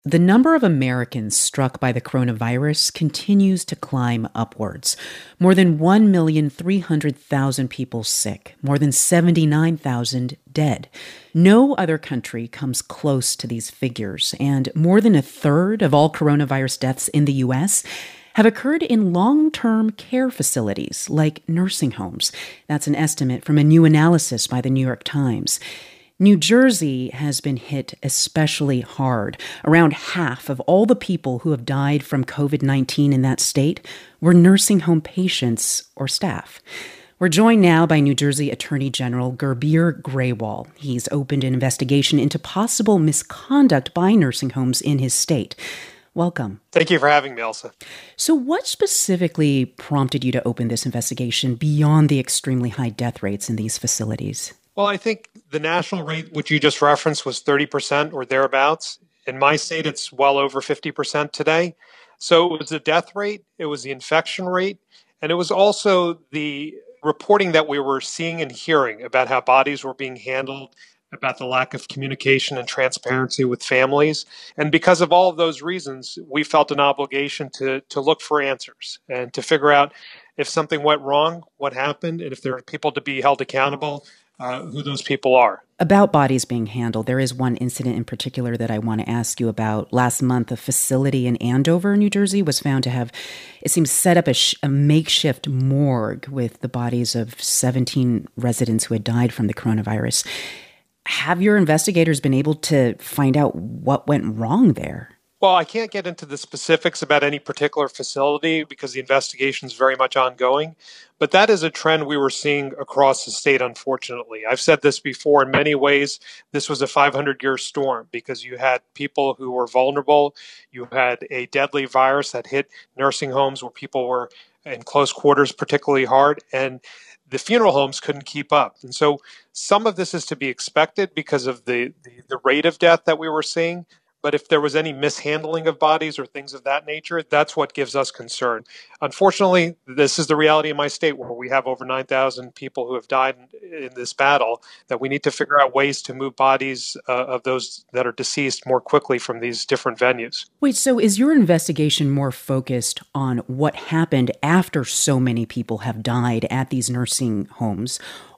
The number of Americans struck by the coronavirus continues to climb upwards. More than 1,300,000 people sick, more than 79,000 dead. No other country comes close to these figures, and more than a third of all coronavirus deaths in the U.S. have occurred in long-term care facilities like nursing homes. That's an estimate from a new analysis by the New York Times. New Jersey has been hit especially hard. Around half of all the people who have died from COVID-19 in that state were nursing home patients or staff. We're joined now by New Jersey Attorney General Gurbir Grewal. He's opened an investigation into possible misconduct by nursing homes in his state. Welcome. Thank you for having me, Elsa. So what specifically prompted you to open this investigation beyond the extremely high death rates in these facilities? Well, I think the national rate, which you just referenced, was 30% or thereabouts. In my state, it's well over 50% today. So it was the death rate, it was the infection rate, and it was also the reporting that we were seeing and hearing about how bodies were being handled, about the lack of communication and transparency with families. And because of all of those reasons, we felt an obligation to look for answers and to figure out if something went wrong, what happened, and if there are people to be held accountable, who those people are. About bodies being handled, there is one incident in particular that I want to ask you about. Last month, a facility in Andover, New Jersey, was found to have, it seems, set up a makeshift morgue with the bodies of 17 residents who had died from the coronavirus. Have your investigators been able to find out what went wrong there? Well, I can't get into the specifics about any particular facility because the investigation is very much ongoing, but that is a trend we were seeing across the state, unfortunately. I've said this before, in many ways, this was a 500-year storm because you had people who were vulnerable, you had a deadly virus that hit nursing homes where people were in close quarters particularly hard, and the funeral homes couldn't keep up. And so some of this is to be expected because of the rate of death that we were seeing. But if there was any mishandling of bodies or things of that nature, that's what gives us concern. Unfortunately, this is the reality in my state where we have over 9,000 people who have died in this battle, that we need to figure out ways to move bodies of those that are deceased more quickly from these different venues. Wait, so is your investigation more focused on what happened after so many people have died at these nursing homes?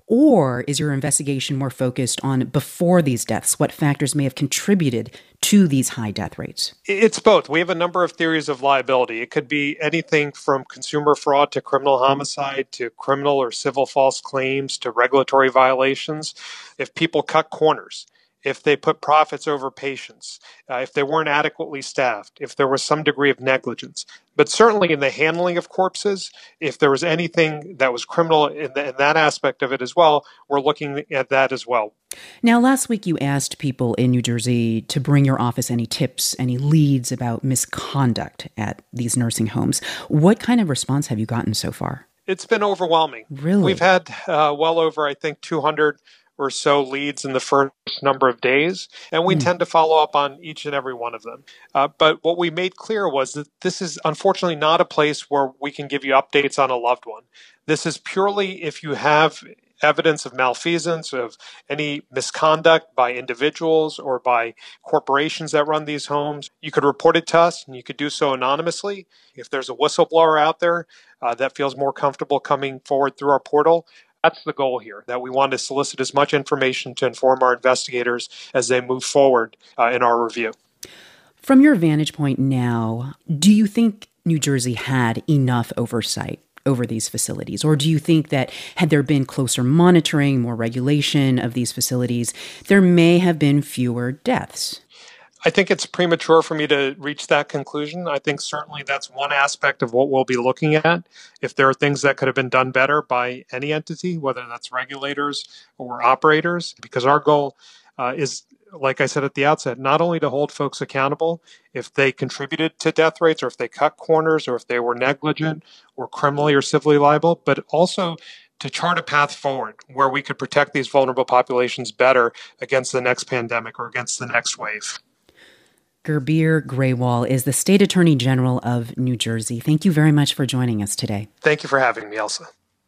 Or is your investigation more focused on before these deaths, what factors may have contributed to these high death rates? It's both. We have a number of theories of liability. It could be anything from consumer fraud to criminal homicide to criminal or civil false claims to regulatory violations. If people cut corners, if they put profits over patients, if they weren't adequately staffed, if there was some degree of negligence. But certainly in the handling of corpses, if there was anything that was criminal in that aspect of it as well, we're looking at that as well. Now, last week you asked people in New Jersey to bring your office any tips, any leads about misconduct at these nursing homes. What kind of response have you gotten so far? It's been overwhelming. Really? We've had well over, I think, 200 or so leads in the first number of days, and we tend to follow up on each and every one of them. But what we made clear was that this is unfortunately not a place where we can give you updates on a loved one. This is purely if you have evidence of malfeasance, of any misconduct by individuals or by corporations that run these homes, you could report it to us, and you could do so anonymously. If there's a whistleblower out there that feels more comfortable coming forward through our portal, that's the goal here, that we want to solicit as much information to inform our investigators as they move forward in our review. From your vantage point now, do you think New Jersey had enough oversight over these facilities? Or do you think that had there been closer monitoring, more regulation of these facilities, there may have been fewer deaths? I think it's premature for me to reach that conclusion. I think certainly that's one aspect of what we'll be looking at. If there are things that could have been done better by any entity, whether that's regulators or operators, because our goal is, like I said at the outset, not only to hold folks accountable if they contributed to death rates or if they cut corners or if they were negligent or criminally or civilly liable, but also to chart a path forward where we could protect these vulnerable populations better against the next pandemic or against the next wave. Gurbir Grewal is the State Attorney General of New Jersey. Thank you very much for joining us today. Thank you for having me, Elsa.